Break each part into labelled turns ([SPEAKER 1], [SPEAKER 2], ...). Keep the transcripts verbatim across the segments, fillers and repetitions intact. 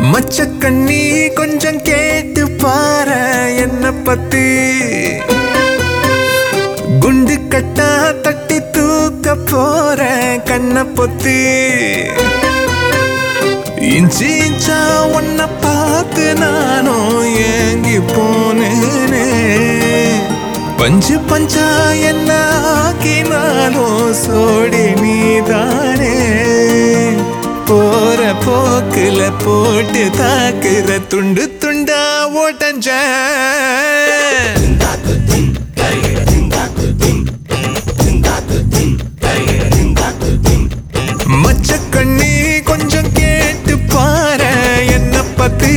[SPEAKER 1] மச்சக்கண்ணி கொஞ்சம் கேட்டு பாரு என்ன பத்தி குண்டு கட்டா தட்டி தூக்க போற கண்ண பொத்தி இஞ்சி இஞ்சா உன்ன பார்த்து நானும் ஏங்கி போனேனே பஞ்சு பஞ்சா என்ன ஆக்கினாலும் சோடி நீதானே போற போக்குல போட்டு தாக்குற துண்டு துண்டா ஓட்டஞ்ச மச்சக்கண்ணி கொஞ்சம் கேட்டு பாரு என்ன பத்தி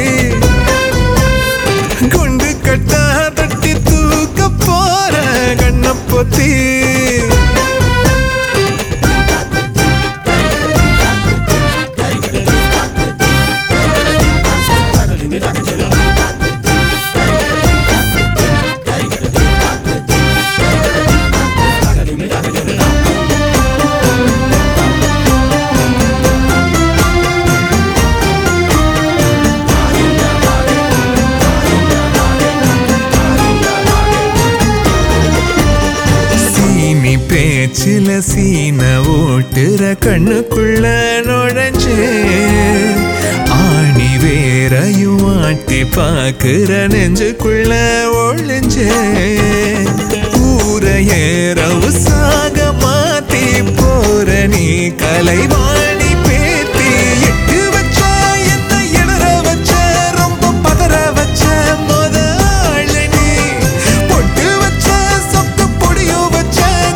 [SPEAKER 1] குண்டு கட்டா தட்டி தூக்க போற கண்ண பொத்தி பேச்சில சீன ஓட்டுற கண்ணுக்குள்ள நுழைஞ்சே ஆணி வேறையும் ஆட்டி பாக்குற நெஞ்சுக்குள்ள ஒழிஞ்சே ஊரையேறவு சாக மாத்தி போற நீ கலைவாணி பேத்தி எட்டு வச்ச என்ன இடற வச்ச ரொம்ப பதற வச்ச முதல் நீ பொட்டு வச்ச சொக்கு பொடியும் வச்ச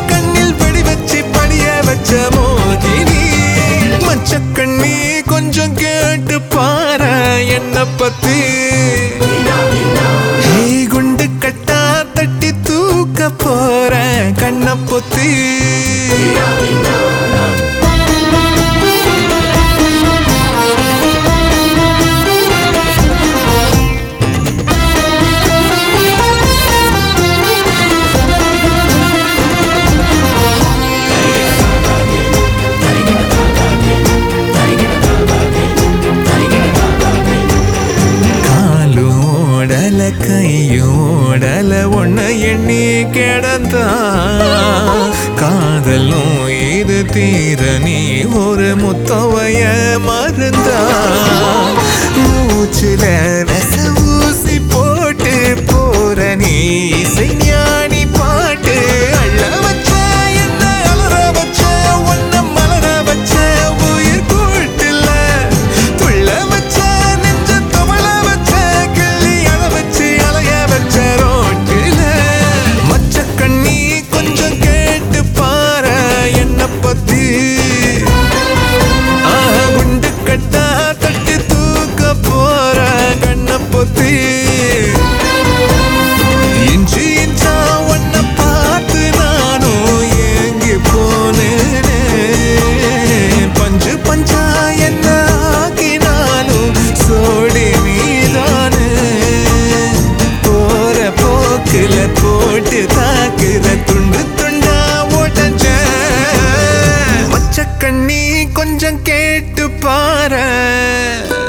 [SPEAKER 1] மோகினி மச்சக்கண்ணி கொஞ்சம் கேட்டு பாரு என்ன பத்தி குண்டு கட்டா தட்டி தூக்க போற கண்ண பொத்தி கையோடல ஒன்ன எண்ணி கிடந்தா காதலும் இது தீர நீ ஒரு முத்தவைய மருந்தா மூச்சுல நெச ஊசி போட்டு போற நீ இசை ஞானி பாட்டு அள்ள வச்ச என்ன அலற வச்ச ஒன்ன மலர வச்ச உயிர் கூட்டுல துள்ள வச்ச நெஞ்ச தவள வச்ச கிள்ளி அழ வச்சு அலைய வச்ச ரோட்டில மச்சக்கண்ணி கொஞ்சம் கேட்டு பாரு என்ன பத்தி குண்டு கட்டா தட்டி தூக்க போற கண்ண பொத்தி இஞ்சி இஞ்சா உன்ன பார்த்து நானும் ஏங்கி போனேனே பஞ்சு பஞ்சா என்ன ஆக்கினாலும் சோடி நீதானே போற போக்குல போட்டு தாக்குற துண்டு துண்டா ஓட்டஞ்ச மச்சக்கண்ணி கொஞ்சம் கேட்டு பாரு